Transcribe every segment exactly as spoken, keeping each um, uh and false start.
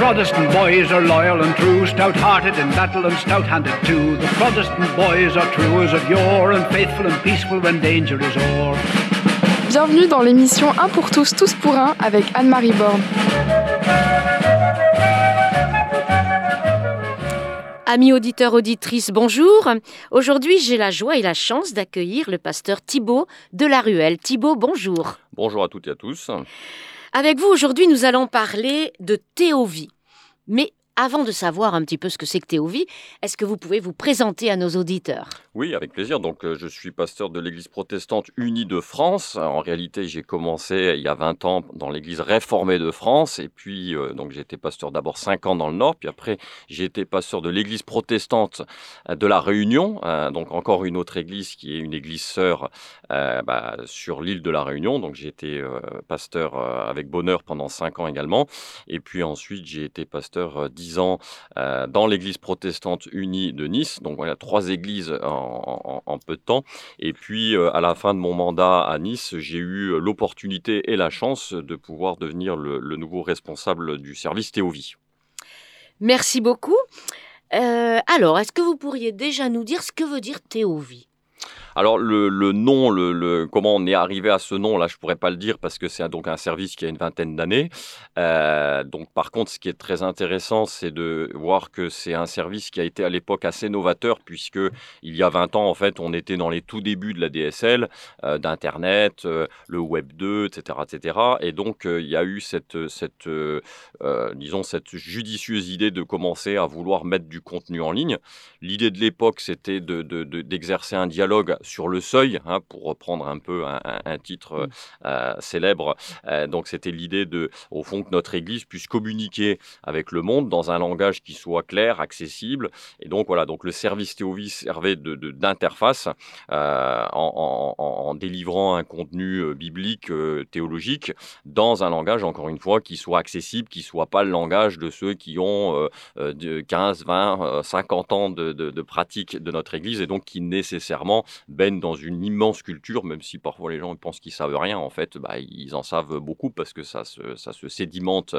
Protestant boys are loyal and true, stout-hearted in battle and stout-handed too. The Protestant boys are true as of yore, and faithful and peaceful when danger is o'er. Bienvenue dans l'émission Un pour tous, tous pour un avec Anne-Marie Borne. Amis auditeurs, auditrices, bonjour. Aujourd'hui, j'ai la joie et la chance d'accueillir le pasteur Thibaut de la Ruelle. Thibaut, bonjour. Bonjour à toutes et à tous. Avec vous, aujourd'hui, nous allons parler de théovie. Mais avant de savoir un petit peu ce que c'est que théovie, est-ce que vous pouvez vous présenter à nos auditeurs ? Oui, avec plaisir. Donc, euh, je suis pasteur de l'Église protestante unie de France. En réalité, j'ai commencé il y a vingt ans dans l'Église réformée de France. Et puis, euh, donc, j'ai été pasteur d'abord cinq ans dans le Nord. Puis après, j'ai été pasteur de l'Église protestante de la Réunion. Euh, donc, encore une autre église qui est une église sœur euh, bah, sur l'île de la Réunion. Donc, j'ai été euh, pasteur euh, avec bonheur pendant cinq ans également. Et puis ensuite, j'ai été pasteur euh, dix ans euh, dans l'Église protestante unie de Nice. Donc, voilà, trois églises en En, en peu de temps. Et puis, euh, à la fin de mon mandat à Nice, j'ai eu l'opportunité et la chance de pouvoir devenir le, le nouveau responsable du service théovie. Merci beaucoup. Euh, alors, est-ce que vous pourriez déjà nous dire ce que veut dire théovie ? Alors, le, le nom, le, le, comment on est arrivé à ce nom, là, je ne pourrais pas le dire parce que c'est un, donc un service qui a une vingtaine d'années. Euh, donc, par contre, ce qui est très intéressant, c'est de voir que c'est un service qui a été à l'époque assez novateur puisque il y a vingt ans, en fait, on était dans les tout débuts de la D S L, euh, d'Internet, euh, le Web deux, et cetera, et cetera. Et donc, euh, il y a eu cette, cette, euh, euh, disons, cette judicieuse idée de commencer à vouloir mettre du contenu en ligne. L'idée de l'époque, c'était de, de, de, d'exercer un dialogue sur le seuil, hein, pour reprendre un peu un, un, un titre euh, célèbre. Euh, donc, c'était l'idée de, au fond, que notre Église puisse communiquer avec le monde dans un langage qui soit clair, accessible. Et donc, voilà, donc le service théovie servait de, de, d'interface euh, en, en, en délivrant un contenu euh, biblique, euh, théologique, dans un langage, encore une fois, qui soit accessible, qui ne soit pas le langage de ceux qui ont euh, euh, de quinze, vingt, cinquante ans de, de, de pratique de notre Église et donc qui nécessairement baignent dans une immense culture, même si parfois les gens pensent qu'ils ne savent rien, en fait, bah, ils en savent beaucoup parce que ça se, ça se sédimente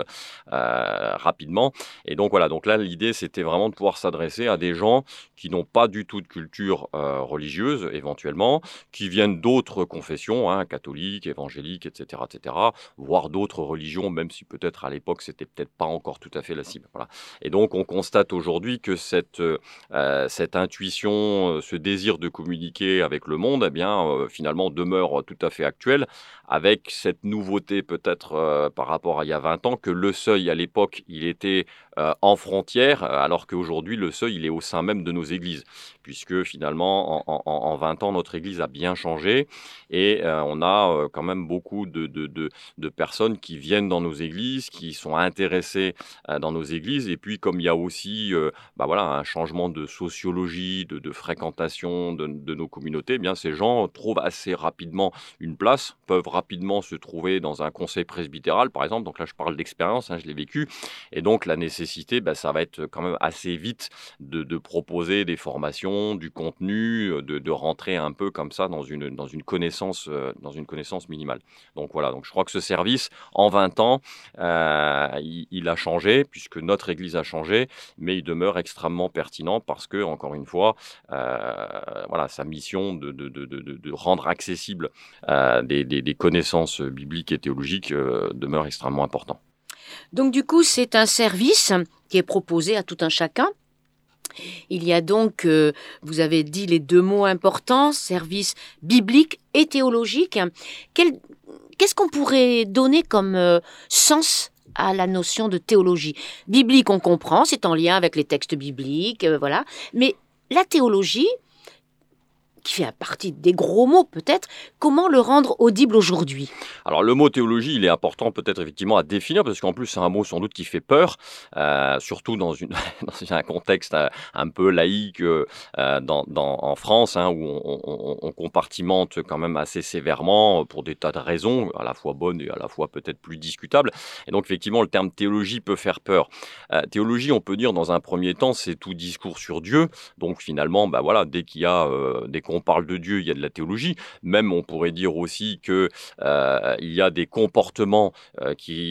euh, rapidement. Et donc voilà, donc là l'idée c'était vraiment de pouvoir s'adresser à des gens qui n'ont pas du tout de culture euh, religieuse, éventuellement, qui viennent d'autres confessions, hein, catholiques, évangéliques, et cetera, et cetera, voire d'autres religions, même si peut-être à l'époque c'était peut-être pas encore tout à fait la cible. Voilà. Et donc on constate aujourd'hui que cette, euh, cette intuition, ce désir de communiquer avec le monde, eh bien, euh, finalement, demeure tout à fait actuel, avec cette nouveauté peut-être euh, par rapport à il y a vingt ans, que le seuil à l'époque, il était euh, en frontière, alors qu'aujourd'hui, le seuil, il est au sein même de nos églises, puisque finalement, en, en, en vingt ans, notre église a bien changé, et euh, on a euh, quand même beaucoup de, de, de, de personnes qui viennent dans nos églises, qui sont intéressées euh, dans nos églises, et puis comme il y a aussi euh, bah voilà, un changement de sociologie, de, de fréquentation de, de nos communautés, eh bien, ces gens trouvent assez rapidement une place, peuvent rapidement se trouver dans un conseil presbytéral, par exemple. Donc là, je parle d'expérience, hein, je l'ai vécu. Et donc, la nécessité, bah, ça va être quand même assez vite de, de proposer des formations, du contenu, de, de rentrer un peu comme ça dans une, dans une connaissance, euh, dans une connaissance minimale. Donc voilà, donc je crois que ce service, en vingt ans, euh, il, il a changé, puisque notre Église a changé, mais il demeure extrêmement pertinent parce que, encore une fois, euh, voilà, sa mission de, de, de, de, de rendre accessible euh, des, des, des connaissances bibliques et théologiques euh, demeure extrêmement important. Donc du coup, c'est un service qui est proposé à tout un chacun. Il y a donc, euh, vous avez dit les deux mots importants, service biblique et théologique. Quel, qu'est-ce qu'on pourrait donner comme euh, sens à la notion de théologie ? Biblique, on comprend, c'est en lien avec les textes bibliques, euh, voilà. Mais la théologie, qui fait partie des gros mots peut-être, comment le rendre audible aujourd'hui ? Alors le mot théologie, il est important peut-être effectivement à définir, parce qu'en plus c'est un mot sans doute qui fait peur, euh, surtout dans, une, dans un contexte un, un peu laïque euh, dans, dans, en France, hein, où on, on, on compartimente quand même assez sévèrement pour des tas de raisons, à la fois bonnes et à la fois peut-être plus discutables. Et donc effectivement le terme théologie peut faire peur. Euh, théologie, on peut dire dans un premier temps, c'est tout discours sur Dieu, donc finalement bah, voilà, dès qu'il y a euh, des qu'on parle de Dieu, il y a de la théologie. Même, on pourrait dire aussi qu'il euh, y a des comportements euh,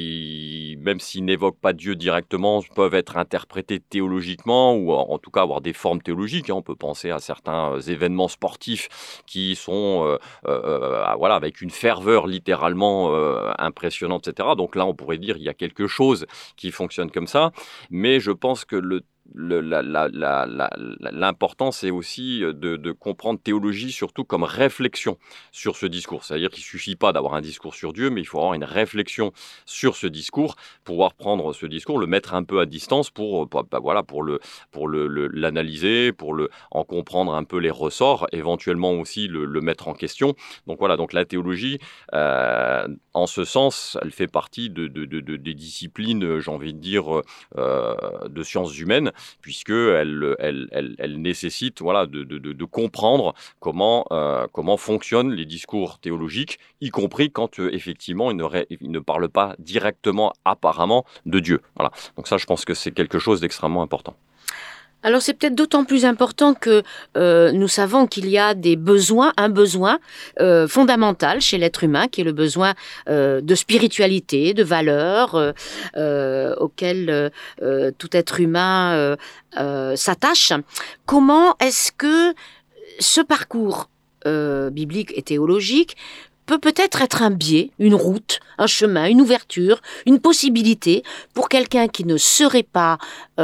qui, même s'ils n'évoquent pas Dieu directement, peuvent être interprétés théologiquement ou en, en tout cas avoir des formes théologiques. Hein. On peut penser à certains événements sportifs qui sont euh, euh, voilà, avec une ferveur littéralement euh, impressionnante, et cetera. Donc là, on pourrait dire qu'il y a quelque chose qui fonctionne comme ça. Mais je pense que le Le, la, la, la, la, l'important, c'est aussi de, de comprendre théologie surtout comme réflexion sur ce discours. C'est-à-dire qu'il ne suffit pas d'avoir un discours sur Dieu, mais il faut avoir une réflexion sur ce discours, pouvoir prendre ce discours, le mettre un peu à distance pour, bah, bah, voilà, pour, le, pour le, le, l'analyser, pour le, en comprendre un peu les ressorts, éventuellement aussi le, le mettre en question. Donc voilà, donc la théologie, euh, en ce sens, elle fait partie de, de, de, de, des disciplines, j'ai envie de dire, euh, de sciences humaines, puisqu'elle elle, elle, elle nécessite voilà, de, de, de comprendre comment, euh, comment fonctionnent les discours théologiques, y compris quand euh, effectivement ils ne, ré, ils ne parlent pas directement, apparemment, de Dieu. Voilà. Donc ça, je pense que c'est quelque chose d'extrêmement important. Alors c'est peut-être d'autant plus important que euh, nous savons qu'il y a des besoins, un besoin euh, fondamental chez l'être humain, qui est le besoin euh, de spiritualité, de valeurs, euh, euh, auquel euh, tout être humain euh, euh, s'attache. Comment est-ce que ce parcours euh, biblique et théologique peut peut-être être un biais, une route, un chemin, une ouverture, une possibilité pour quelqu'un qui ne serait pas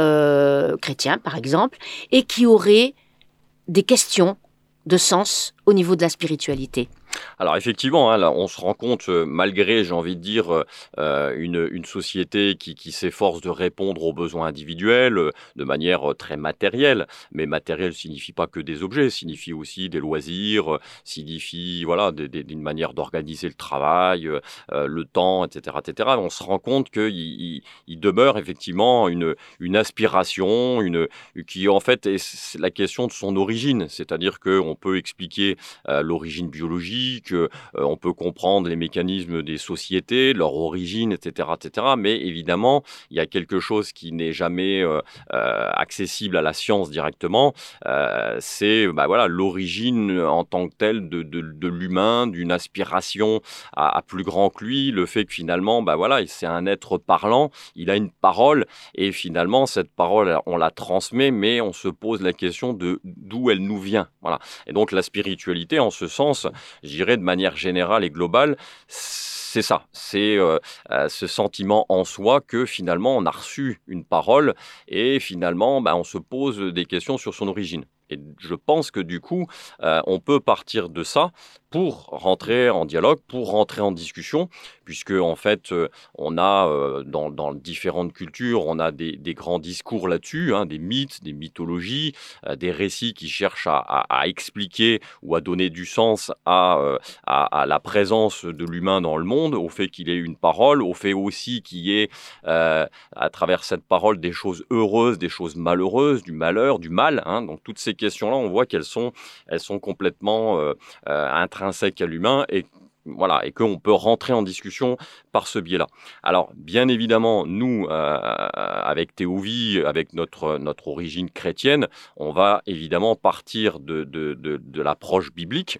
euh, chrétien, par exemple, et qui aurait des questions de sens au niveau de la spiritualité. Alors effectivement, hein, là, on se rend compte, euh, malgré, j'ai envie de dire, euh, une, une société qui, qui s'efforce de répondre aux besoins individuels euh, de manière euh, très matérielle. Mais matériel ne signifie pas que des objets, signifie aussi des loisirs, euh, signifie voilà, des, des, une manière d'organiser le travail, euh, euh, le temps, et cetera, et cetera. On se rend compte qu'il il, il demeure effectivement une, une aspiration, une, qui en fait est la question de son origine. C'est-à-dire qu'on peut expliquer euh, l'origine biologique, euh, on peut comprendre les mécanismes des sociétés, leur origine, et cetera, et cetera. Mais évidemment, il y a quelque chose qui n'est jamais euh, euh, accessible à la science directement. Euh, c'est bah, voilà, l'origine en tant que telle de, de, de l'humain, d'une aspiration à, à plus grand que lui, le fait que finalement, bah, voilà, c'est un être parlant, il a une parole, et finalement, cette parole, on la transmet, mais on se pose la question de d'où elle nous vient. Voilà. Et donc, la spiritualité, en ce sens, je dirais de manière générale et globale, c'est ça, c'est euh, euh, ce sentiment en soi que finalement on a reçu une parole et finalement bah, on se pose des questions sur son origine. Et je pense que du coup, euh, on peut partir de ça pour rentrer en dialogue, pour rentrer en discussion, puisque en fait, euh, on a euh, dans, dans différentes cultures, on a des, des grands discours là-dessus, hein, des mythes, des mythologies, euh, des récits qui cherchent à, à, à expliquer ou à donner du sens à, euh, à, à la présence de l'humain dans le monde, au fait qu'il ait une parole, au fait aussi qu'il y ait euh, à travers cette parole des choses heureuses, des choses malheureuses, du malheur, du mal. Hein, donc toutes ces questions-là, on voit qu'elles sont, elles sont complètement euh, euh, intrinsèques à l'humain et voilà, et qu'on peut rentrer en discussion par ce biais-là. Alors, bien évidemment, nous, euh, avec Théovie, avec notre, notre origine chrétienne, on va évidemment partir de, de, de, de l'approche biblique.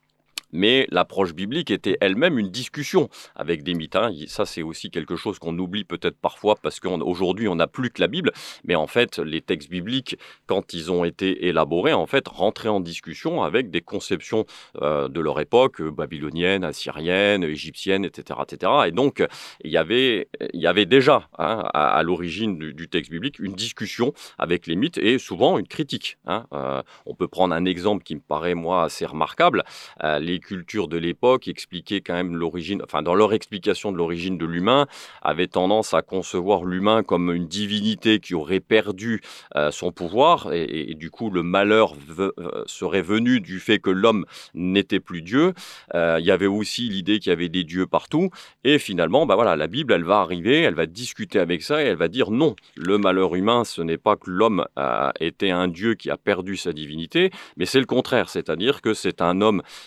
Mais l'approche biblique était elle-même une discussion avec des mythes. Hein. Ça, c'est aussi quelque chose qu'on oublie peut-être parfois parce qu'aujourd'hui, on n'a plus que la Bible. Mais en fait, les textes bibliques, quand ils ont été élaborés, en fait, rentraient en discussion avec des conceptions euh, de leur époque, euh, babylonienne, assyrienne, égyptienne, et cetera, et cetera. Et donc, il y avait, il y avait déjà, hein, à, à l'origine du, du texte biblique, une discussion avec les mythes et souvent une critique. Hein. Euh, on peut prendre un exemple qui me paraît, moi, assez remarquable. Euh, les cultures de l'époque expliquaient quand même l'origine, enfin dans leur explication de l'origine de l'humain, avaient tendance à concevoir l'humain comme une divinité qui aurait perdu euh, son pouvoir et, et, et du coup le malheur ve, euh, serait venu du fait que l'homme n'était plus Dieu. Euh, il y avait aussi l'idée qu'il y avait des dieux partout et finalement, bah voilà, la Bible, elle va arriver, elle va discuter avec ça et elle va dire non, le malheur humain, ce n'est pas que l'homme euh, était un dieu qui a perdu sa divinité, mais c'est le contraire, c'est-à-dire que c'est un homme qui a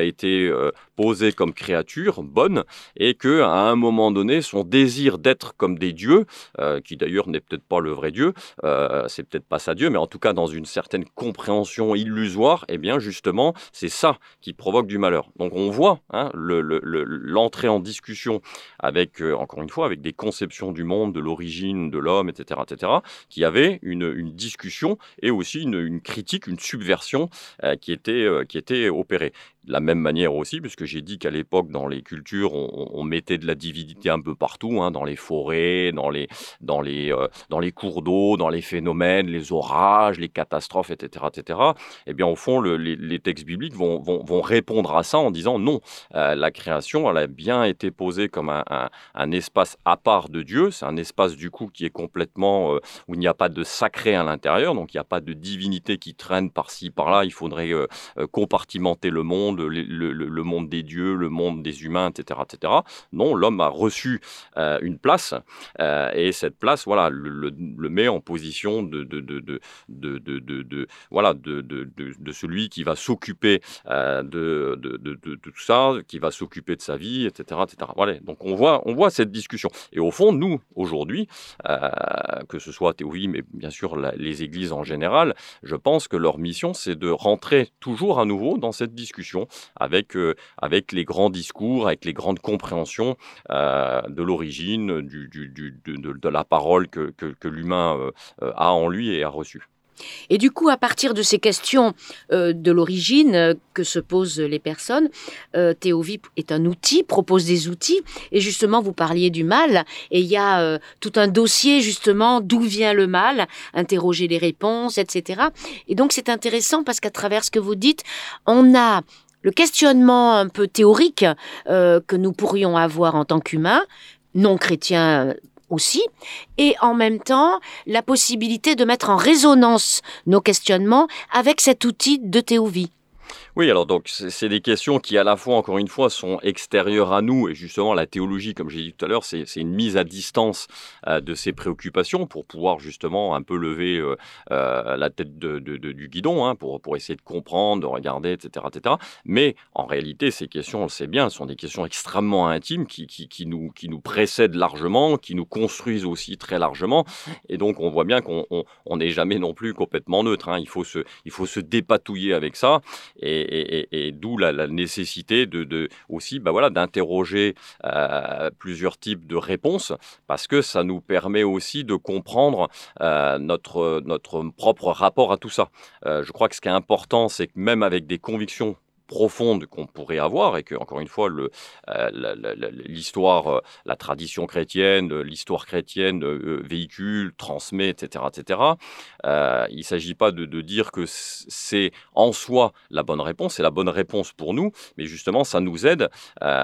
été euh, posé comme créature bonne et qu'à un moment donné, son désir d'être comme des dieux, euh, qui d'ailleurs n'est peut-être pas le vrai Dieu, euh, c'est peut-être pas ça Dieu, mais en tout cas dans une certaine compréhension illusoire, eh bien justement, c'est ça qui provoque du malheur. Donc on voit hein, le, le, le, l'entrée en discussion avec, euh, encore une fois, avec des conceptions du monde, de l'origine de l'homme, et cetera, et cetera, qui avait une, une discussion et aussi une, une critique, une subversion euh, qui était, euh, qui était opérée. De la même manière aussi, puisque j'ai dit qu'à l'époque, dans les cultures, on, on mettait de la divinité un peu partout, hein, dans les forêts, dans les, dans, les, euh, dans les cours d'eau, dans les phénomènes, les orages, les catastrophes, et cetera, et cetera. Eh bien, au fond, le, les, les textes bibliques vont, vont, vont répondre à ça en disant non, euh, la création, elle a bien été posée comme un, un, un espace à part de Dieu. C'est un espace, du coup, qui est complètement, euh, où il n'y a pas de sacré à l'intérieur, donc il n'y a pas de divinité qui traîne par-ci, par-là. Il faudrait euh, compartimenter le monde, Le, le, le monde des dieux, le monde des humains, et cetera, et cetera. Non, l'homme a reçu euh, une place euh, et cette place, voilà, le, le, le met en position de, de, de, de, de, de, de, de voilà, de, de, de, de celui qui va s'occuper euh, de, de, de, de, de tout ça, qui va s'occuper de sa vie, et cetera, et cetera. Voilà. Donc on voit, on voit cette discussion. Et au fond, nous, aujourd'hui, euh, que ce soit Théovie, mais bien sûr la, les églises en général, je pense que leur mission, c'est de rentrer toujours à nouveau dans cette discussion avec, euh, avec les grands discours, avec les grandes compréhensions euh, de l'origine, du, du, du, de, de la parole que, que, que l'humain euh, a en lui et a reçue. Et du coup, à partir de ces questions euh, de l'origine euh, que se posent les personnes, euh, Théovie est un outil, propose des outils. Et justement, vous parliez du mal. Et il y a euh, tout un dossier, justement, d'où vient le mal, interroger les réponses, et cetera. Et donc, c'est intéressant parce qu'à travers ce que vous dites, on a le questionnement un peu théorique euh, que nous pourrions avoir en tant qu'humains, non chrétiens aussi, et en même temps, la possibilité de mettre en résonance nos questionnements avec cet outil de Théovie. Oui, alors donc c'est, c'est des questions qui à la fois, encore une fois, sont extérieures à nous et justement la théologie, comme j'ai dit tout à l'heure, c'est, c'est une mise à distance euh, de ces préoccupations pour pouvoir justement un peu lever euh, euh, la tête de, de, de, du guidon, hein, pour, pour essayer de comprendre, de regarder, et cetera, et cetera. Mais en réalité, ces questions, on le sait bien, elles sont des questions extrêmement intimes qui, qui, qui, nous, qui nous précèdent largement, qui nous construisent aussi très largement. Et donc on voit bien qu'on n'est jamais non plus complètement neutre, hein. Il faut se, il faut se dépatouiller avec ça. Et, et, et, et d'où la, la nécessité de, de, aussi bah voilà, d'interroger euh, plusieurs types de réponses, parce que ça nous permet aussi de comprendre euh, notre, notre propre rapport à tout ça. Euh, je crois que ce qui est important, c'est que même avec des convictions profonde qu'on pourrait avoir et que, encore une fois, le, euh, la, la, l'histoire, euh, la tradition chrétienne, l'histoire chrétienne euh, véhicule, transmet, et cetera, et cetera. Euh, il ne s'agit pas de, de dire que c'est en soi la bonne réponse, c'est la bonne réponse pour nous, mais justement, ça nous aide euh,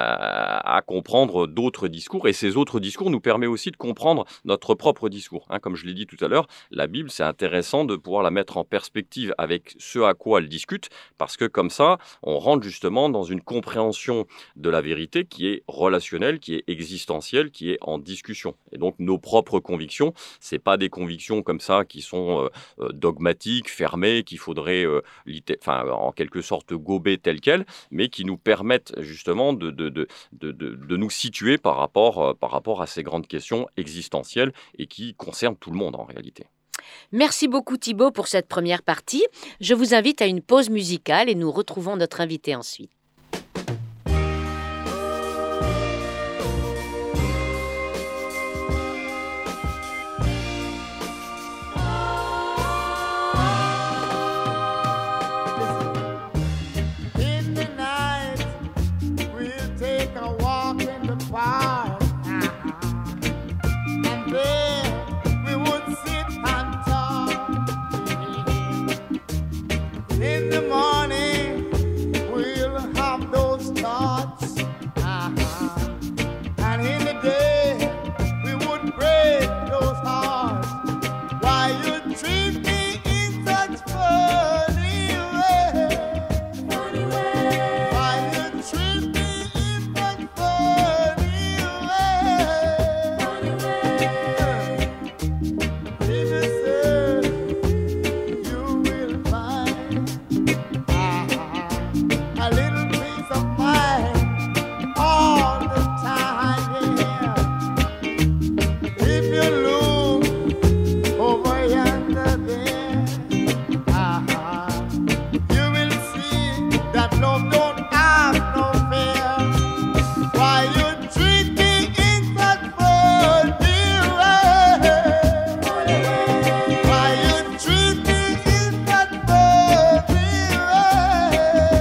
à comprendre d'autres discours et ces autres discours nous permettent aussi de comprendre notre propre discours. Hein, comme je l'ai dit tout à l'heure, la Bible, c'est intéressant de pouvoir la mettre en perspective avec ce à quoi elle discute, parce que comme ça, on On rentre justement dans une compréhension de la vérité qui est relationnelle, qui est existentielle, qui est en discussion. Et donc nos propres convictions, c'est pas des convictions comme ça qui sont euh, dogmatiques, fermées, qu'il faudrait euh, litté- enfin, en quelque sorte gober telles quelles, mais qui nous permettent justement de, de, de, de, de, de nous situer par rapport, euh, par rapport à ces grandes questions existentielles et qui concernent tout le monde en réalité. Merci beaucoup Thibaut pour cette première partie. Je vous invite à une pause musicale et nous retrouvons notre invité ensuite. In the morning, we'll love don't have no fear. Why you treat me in such funny way? Why you treat me in such funny way?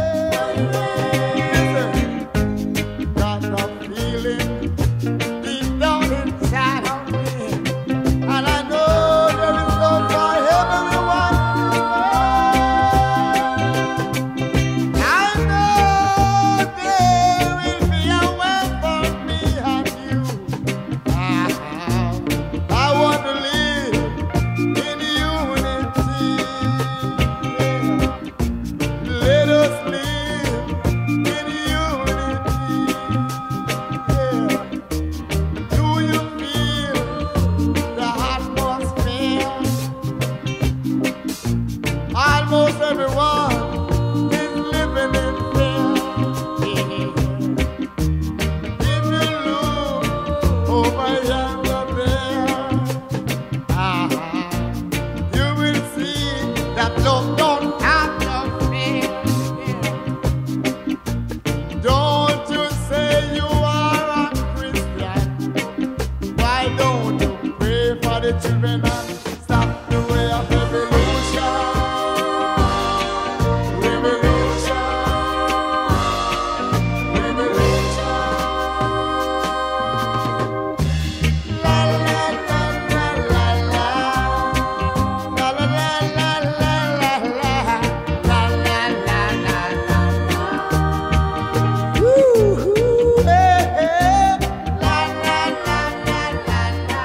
Listen, got a feeling deep down inside of me, and I know there is love for everyone. I know there will be a way for me and you. Ah, I want to live in unity. Let us live in unity. Do you feel the atmosphere? Almost everyone is living in fear. If you look over yonder there, ah, you will see that love don't have no fear. Don't you say you are a Christian? Why don't you pray for the children and stop the way of revolution? Revolution, revolution. La la la la la la. La la la la la la la. La la la la la la. Woo-hoo, eh, eh. La la la la la la.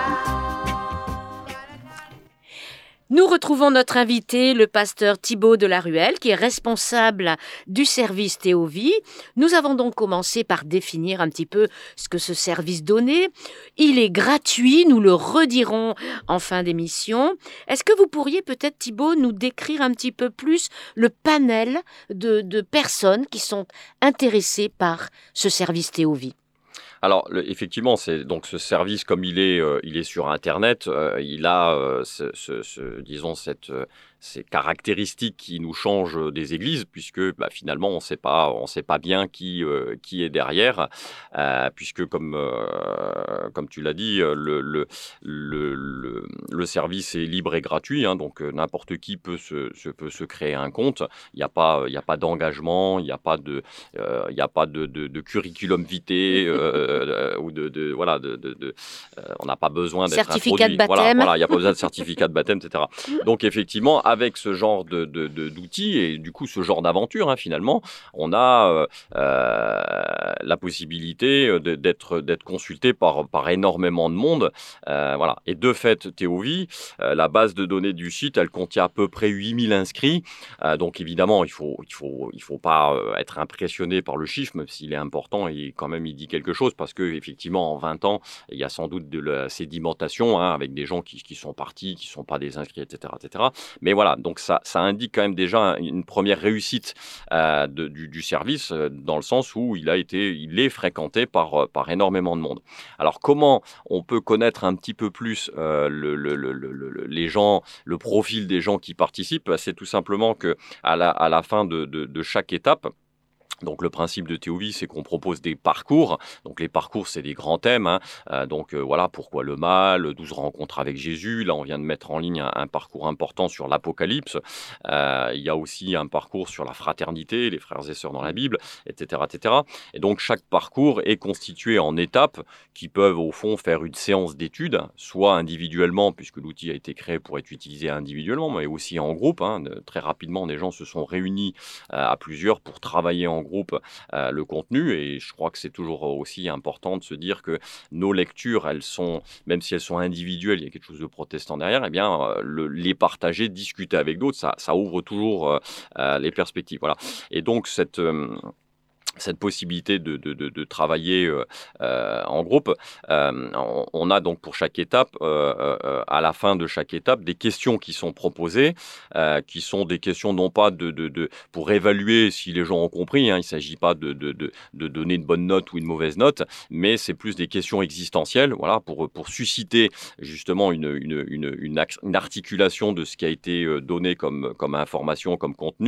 Nous retrouvons notre invité, le pasteur Thibaut de la Ruelle, qui est responsable du service Théovie. Nous avons donc commencé par définir un petit peu ce que ce service donnait. Il est gratuit, nous le redirons en fin d'émission. Est-ce que vous pourriez peut-être, Thibaut, nous décrire un petit peu plus le panel de, de personnes qui sont intéressées par ce service Théovie? Alors, le- effectivement, c'est donc ce service, comme il est, euh, il est sur Internet, euh, il a, euh, ce, ce- ce- disons, cette, euh, ces caractéristiques qui nous changent des églises, puisque bah, finalement, on sait pas, on sait pas bien qui, euh, qui est derrière, euh, puisque comme, euh, comme tu l'as dit, euh, le, le, le, le, le service est libre et gratuit, hein, donc euh, n'importe qui peut se, se- peut se créer un compte. Il n'y a pas, il y a pas d'engagement, il n'y a pas de, euh, il y a pas de, de, de curriculum vitae euh, ou de, de voilà, de, de, de- euh, on n'a pas besoin d'être Certificat de introduit. Voilà, baptême. voilà, il n'y a pas besoin de certificat de baptême, et cetera. Donc effectivement, avec ce genre de, de- de- d'outils et du coup ce genre d'aventure, hein, finalement, on a euh, euh, la possibilité de- d'être d'être consulté par, par énormément de monde. Euh, voilà. Et de fait, Théovie, euh, la base de données du site, elle contient à peu près huit mille inscrits. Euh, donc évidemment, il faut, il faut, il faut pas euh, être impressionné par le chiffre, même s'il est important et quand même il dit quelque chose, parce que effectivement en vingt ans, il y a sans doute de la sédimentation, hein, avec des gens qui, qui sont partis, qui ne sont pas des inscrits, et cetera, et cetera. Mais voilà, donc ça, ça indique quand même déjà une première réussite euh, de- du, du service, euh, dans le sens où il a été, il est fréquenté par, euh, par énormément de monde. Alors comment on peut connaître un petit peu plus euh, le, le- le- le- le- les gens, le profil des gens qui participent? C'est tout simplement que à la, à la fin de, de- de chaque étape. Donc le principe de Théovie, c'est qu'on propose des parcours. Donc les parcours, c'est des grands thèmes, hein. Euh, donc euh, voilà, pourquoi le mal, douze rencontres avec Jésus. Là, on vient de mettre en ligne un, un parcours important sur l'Apocalypse. Euh, il y a aussi un parcours sur la fraternité, les frères et sœurs dans la Bible, et cetera, et cetera. Et donc chaque parcours est constitué en étapes qui peuvent au fond faire une séance d'études, soit individuellement, puisque l'outil a été créé pour être utilisé individuellement, mais aussi en groupe, hein. De- Très rapidement, des gens se sont réunis euh, à plusieurs pour travailler en groupe euh, le contenu. Et je crois que c'est toujours aussi important de se dire que nos lectures, elles sont, même si elles sont individuelles, il y a quelque chose de protestant derrière, eh bien, euh, le- les partager, discuter avec d'autres, ça, ça ouvre toujours euh, euh, les perspectives. Voilà. Et donc, cette... euh, cette possibilité de, de, de, de travailler euh, euh, en groupe. Euh, on, on a donc pour chaque étape, euh, euh, à la fin de chaque étape, des questions qui sont proposées, euh, qui sont des questions non pas de, de, de, pour évaluer si les gens ont compris, hein, il ne s'agit pas de, de, de, de donner une bonne note ou une mauvaise note, mais c'est plus des questions existentielles, voilà, pour, pour susciter justement une, une, une, une, une articulation de ce qui a été donné comme, comme information, comme contenu,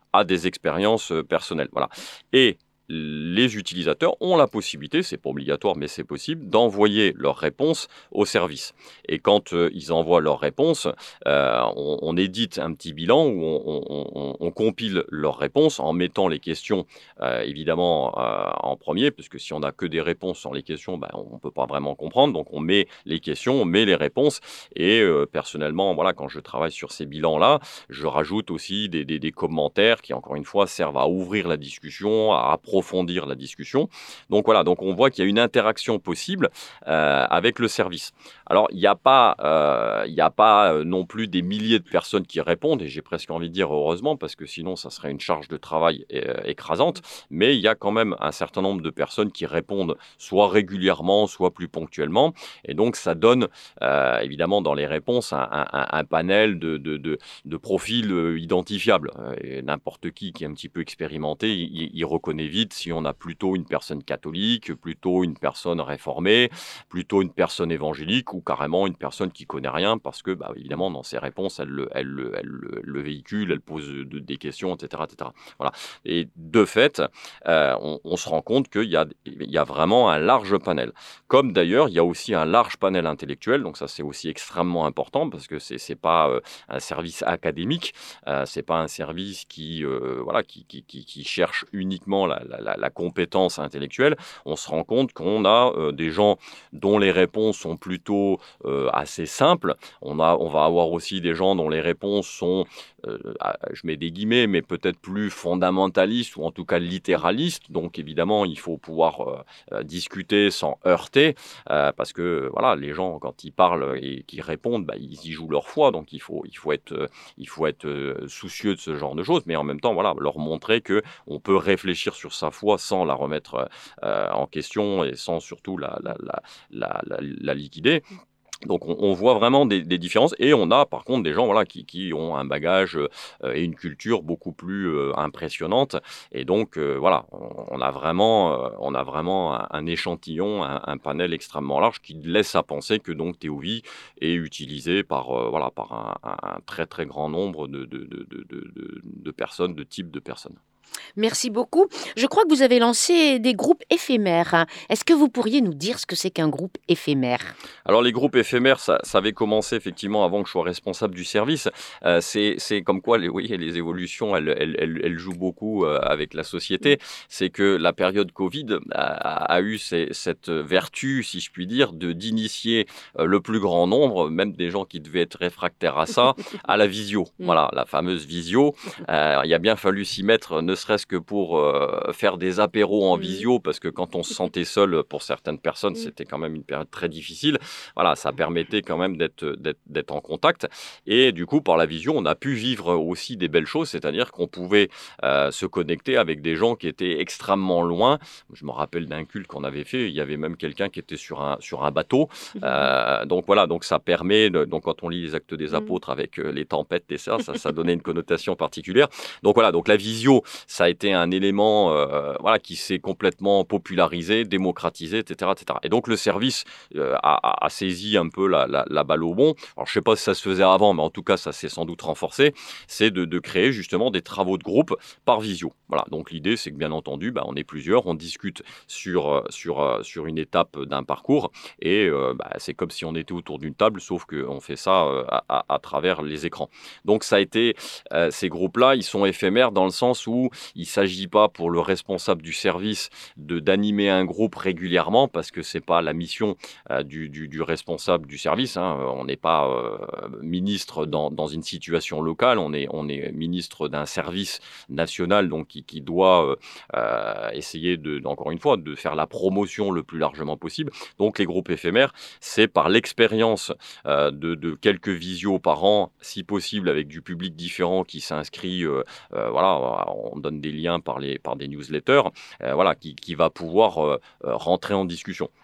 à des expériences euh, personnelles. Voilà. Et les utilisateurs ont la possibilité, c'est pas obligatoire mais c'est possible, d'envoyer leurs réponses au service. Et quand euh, ils envoient leurs réponses, euh, on, on édite un petit bilan où on, on, on, on compile leurs réponses en mettant les questions euh, évidemment euh, en premier, parce que si on n'a que des réponses sans les questions, ben, on ne peut pas vraiment comprendre. Donc on met les questions, on met les réponses et euh, personnellement, voilà, quand je travaille sur ces bilans-là, je rajoute aussi des, des, des commentaires qui encore une fois servent à ouvrir la discussion, à approfondir approfondir la discussion. Donc voilà, donc on voit qu'il y a une interaction possible euh, avec le service. Alors, il n'y a pas, euh, il n'y a pas euh, non plus des milliers de personnes qui répondent, et j'ai presque envie de dire heureusement, parce que sinon, ça serait une charge de travail euh, écrasante, mais il y a quand même un certain nombre de personnes qui répondent soit régulièrement, soit plus ponctuellement, et donc ça donne euh, évidemment dans les réponses un, un, un panel de, de, de, de profils euh, identifiables. Et n'importe qui qui est un petit peu expérimenté, il, il reconnaît vite si on a plutôt une personne catholique, plutôt une personne réformée, plutôt une personne évangélique ou carrément une personne qui connaît rien parce que, bah, évidemment, dans ses réponses, elle le, elle, elle, elle, le véhicule, elle pose de, des questions, et cetera, et cetera. Voilà. Et de fait, euh, on, on se rend compte qu'il y a, il y a vraiment un large panel. Comme d'ailleurs, il y a aussi un large panel intellectuel, donc ça c'est aussi extrêmement important parce que c'est c'est pas euh, un service académique, euh, c'est pas un service qui, euh, voilà, qui, qui, qui, qui cherche uniquement la, la La, la compétence intellectuelle. On se rend compte qu'on a euh, des gens dont les réponses sont plutôt euh, assez simples. On, a, on va avoir aussi des gens dont les réponses sont, euh, je mets des guillemets, mais peut-être plus fondamentalistes ou en tout cas littéralistes. Donc évidemment, il faut pouvoir euh, discuter sans heurter euh, parce que voilà, les gens, quand ils parlent et qu'ils répondent, bah, ils y jouent leur foi. Donc il faut, il faut être, euh, il faut être euh, soucieux de ce genre de choses, mais en même temps, voilà, leur montrer qu'on peut réfléchir sur sa foi sans la remettre euh, en question et sans surtout la, la, la, la, la, la liquider. Donc on, on voit vraiment des, des différences et on a par contre des gens voilà, qui, qui ont un bagage euh, et une culture beaucoup plus euh, impressionnante et donc euh, voilà, on, on a vraiment, euh, on a vraiment un, un échantillon, un, un panel extrêmement large qui laisse à penser que donc Théovie est utilisé par, euh, voilà, par un, un très très grand nombre de, de, de, de, de, de personnes, de types de personnes. Merci beaucoup. Je crois que vous avez lancé des groupes éphémères. Est-ce que vous pourriez nous dire ce que c'est qu'un groupe éphémère ? Alors les groupes éphémères, ça, ça avait commencé effectivement avant que je sois responsable du service. Euh, c'est, c'est comme quoi les, oui, les évolutions, elles, elles, elles, elles jouent beaucoup euh, avec la société. C'est que la période Covid a, a eu ces, cette vertu, si je puis dire, de d'initier euh, le plus grand nombre, même des gens qui devaient être réfractaires à ça, à la visio. Voilà, la fameuse visio. Euh, il a bien fallu s'y mettre, ne serait-ce que pour euh, faire des apéros en visio, parce que quand on se sentait seul, pour certaines personnes, c'était quand même une période très difficile. Voilà, ça permettait quand même d'être, d'être, d'être en contact. Et du coup, par la visio, on a pu vivre aussi des belles choses, c'est-à-dire qu'on pouvait euh, se connecter avec des gens qui étaient extrêmement loin. Je me rappelle d'un culte qu'on avait fait, il y avait même quelqu'un qui était sur un, sur un bateau. Euh, donc voilà, donc ça permet, de, donc quand on lit les Actes des Apôtres avec euh, les tempêtes et ça, ça, ça donnait une connotation particulière. Donc voilà, donc la visio, ça a été un élément euh, voilà, qui s'est complètement popularisé, démocratisé, et cetera, et cetera. Et donc le service euh, a, a saisi un peu la, la, la balle au bon. Alors je ne sais pas si ça se faisait avant, mais en tout cas ça s'est sans doute renforcé. C'est de, de créer justement des travaux de groupe par visio. Voilà. Donc l'idée c'est que bien entendu, bah, on est plusieurs, on discute sur, sur, sur une étape d'un parcours et euh, bah, c'est comme si on était autour d'une table, sauf qu'on fait ça euh, à, à, à travers les écrans. Donc ça a été, euh, ces groupes-là, ils sont éphémères dans le sens où il ne s'agit pas pour le responsable du service de, d'animer un groupe régulièrement parce que ce n'est pas la mission euh, du, du, du responsable du service. Hein. On n'est pas euh, ministre dans, dans une situation locale, on est, on est ministre d'un service national donc, qui, qui doit euh, essayer, de, encore une fois, de faire la promotion le plus largement possible. Donc les groupes éphémères, c'est par l'expérience euh, de, de quelques visios par an, si possible avec du public différent qui s'inscrit, euh, euh, voilà, on donne des liens par, les, par des newsletters, euh, voilà, qui, qui va pouvoir euh, rentrer en discussion.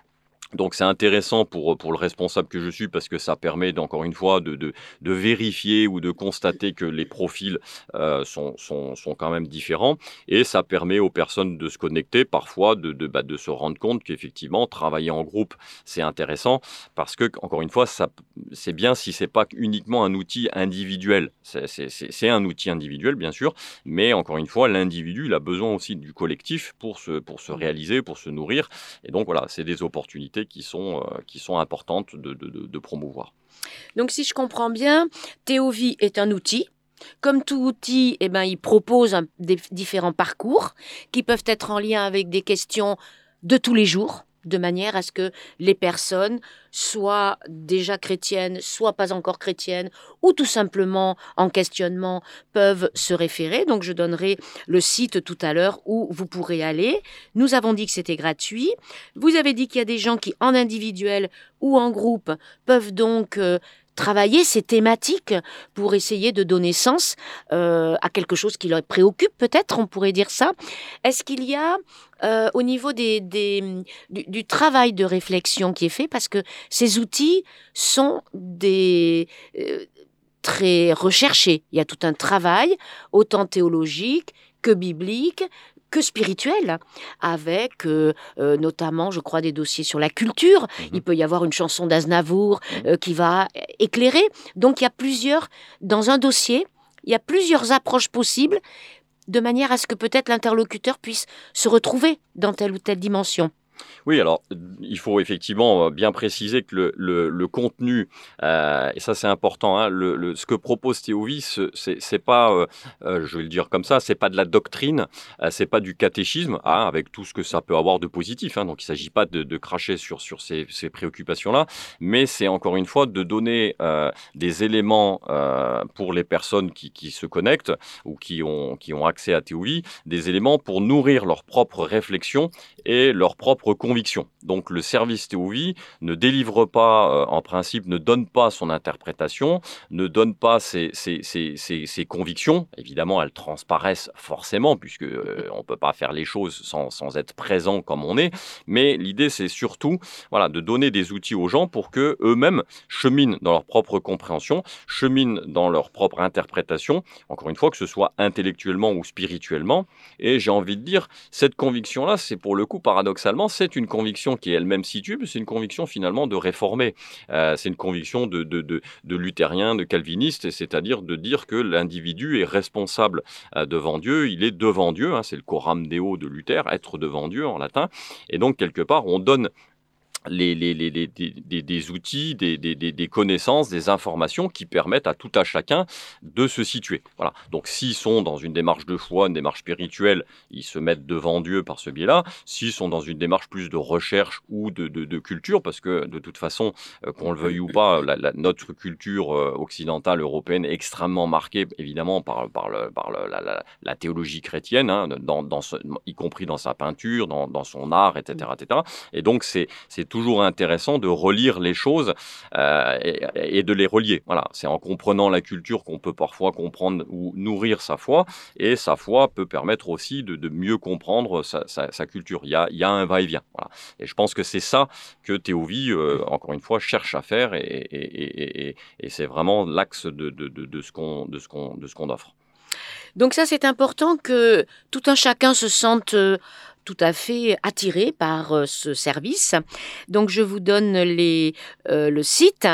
Donc c'est intéressant pour, pour le responsable que je suis parce que ça permet, encore une fois, de, de, de vérifier ou de constater que les profils euh, sont, sont, sont quand même différents. Et ça permet aux personnes de se connecter, parfois de, de, bah, de se rendre compte qu'effectivement, travailler en groupe, c'est intéressant parce que, encore une fois, ça, c'est bien si ce n'est pas uniquement un outil individuel. C'est, c'est, c'est, c'est un outil individuel, bien sûr, mais encore une fois, l'individu, il a besoin aussi du collectif pour se, pour se réaliser, pour se nourrir. Et donc voilà, c'est des opportunités qui sont, euh, qui sont importantes de, de, de, de promouvoir. Donc si je comprends bien, Théovie est un outil. Comme tout outil, eh ben, il propose un, des différents parcours qui peuvent être en lien avec des questions de tous les jours, de manière à ce que les personnes soient déjà chrétiennes, soit pas encore chrétiennes, ou tout simplement en questionnement peuvent se référer. Donc je donnerai le site tout à l'heure où vous pourrez aller. Nous avons dit que c'était gratuit. Vous avez dit qu'il y a des gens qui, en individuel ou en groupe, peuvent donc euh, travailler ces thématiques pour essayer de donner sens euh, à quelque chose qui leur préoccupe, peut-être, on pourrait dire ça. Est-ce qu'il y a, euh, au niveau des, des, du, du travail de réflexion qui est fait, parce que ces outils sont des... Euh, très recherchés. Il y a tout un travail, autant théologique que biblique, que spirituel, avec euh, euh, notamment, je crois, des dossiers sur la culture. Mmh. Il peut y avoir une chanson d'Aznavour euh, qui va éclairer. Donc, il y a plusieurs, dans un dossier, il y a plusieurs approches possibles, de manière à ce que peut-être l'interlocuteur puisse se retrouver dans telle ou telle dimension. Oui, alors il faut effectivement bien préciser que le, le, le contenu, euh, et ça c'est important, hein, le, le, ce que propose Théovie, c'est, c'est pas, euh, euh, je vais le dire comme ça, c'est pas de la doctrine, euh, c'est pas du catéchisme, hein, avec tout ce que ça peut avoir de positif. Hein, donc il ne s'agit pas de, de cracher sur, sur ces, ces préoccupations-là, mais c'est encore une fois de donner euh, des éléments euh, pour les personnes qui, qui se connectent ou qui ont, qui ont accès à Théovie, des éléments pour nourrir leur propre réflexion et leur propre conviction. Donc le service Théovie ne délivre pas, euh, en principe, ne donne pas son interprétation, ne donne pas ses, ses, ses, ses, ses convictions. Évidemment, elles transparaissent forcément, puisque euh, on ne peut pas faire les choses sans, sans être présent comme on est. Mais l'idée, c'est surtout voilà, de donner des outils aux gens pour qu'eux-mêmes cheminent dans leur propre compréhension, cheminent dans leur propre interprétation, encore une fois, que ce soit intellectuellement ou spirituellement. Et j'ai envie de dire, cette conviction-là, c'est pour le coup, paradoxalement, c'est une conviction qui est elle-même situe, mais c'est une conviction finalement de réformé. Euh, c'est une conviction de, de, de, de luthérien, de calviniste, c'est-à-dire de dire que l'individu est responsable euh, devant Dieu, il est devant Dieu, hein, c'est le coram deo de Luther, être devant Dieu en latin, et donc quelque part on donne Les, les, les, les, des, des outils, des, des, des connaissances, des informations qui permettent à tout à chacun de se situer. Voilà. Donc s'ils sont dans une démarche de foi, une démarche spirituelle, ils se mettent devant Dieu par ce biais-là. S'ils sont dans une démarche plus de recherche ou de, de, de culture, parce que de toute façon, euh, qu'on le veuille ou pas, la, la, notre culture euh, occidentale, européenne, est extrêmement marquée, évidemment, par, par, le, par le, la, la, la théologie chrétienne, hein, dans, dans ce, y compris dans sa peinture, dans, dans son art, et cetera, et cetera. Et donc, c'est, c'est toujours intéressant de relire les choses euh, et, et de les relier. Voilà, c'est en comprenant la culture qu'on peut parfois comprendre ou nourrir sa foi, et sa foi peut permettre aussi de, de mieux comprendre sa, sa, sa culture. Il y a, il y a un va-et-vient. Voilà. Et je pense que c'est ça que Théovie, euh, encore une fois, cherche à faire, et, et, et, et, et c'est vraiment l'axe de, de, de, de ce qu'on, de ce qu'on, de ce qu'on offre. Donc ça, c'est important que tout un chacun se sente euh, tout à fait attiré par euh, ce service. Donc je vous donne les, euh, le site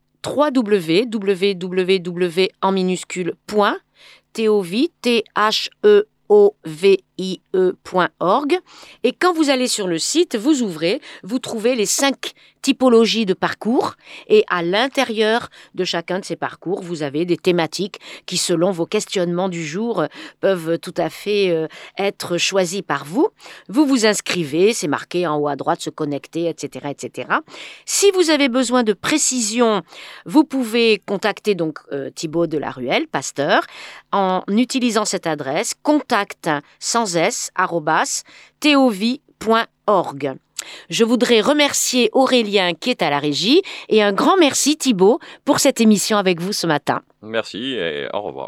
w w w en minuscule point théovie t h e o v i e point org, et quand vous allez sur le site, vous ouvrez, vous trouvez les cinq typologies de parcours, et à l'intérieur de chacun de ces parcours, vous avez des thématiques qui, selon vos questionnements du jour, peuvent tout à fait euh, être choisies par vous. Vous vous inscrivez, c'est marqué en haut à droite, se connecter, et cetera, et cetera. Si vous avez besoin de précision, vous pouvez contacter donc euh, Thibaut de la Ruelle, pasteur, en utilisant cette adresse, contact sans s, arrobas, théovie point org. Je voudrais remercier Aurélien qui est à la régie, et un grand merci Thibaut pour cette émission avec vous ce matin. Merci et au revoir.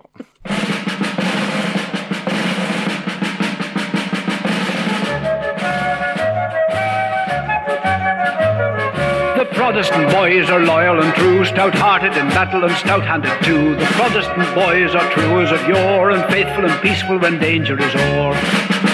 Protestant boys are loyal and true, stout-hearted in battle and stout-handed too. The Protestant boys are true as of yore, and faithful and peaceful when danger is o'er.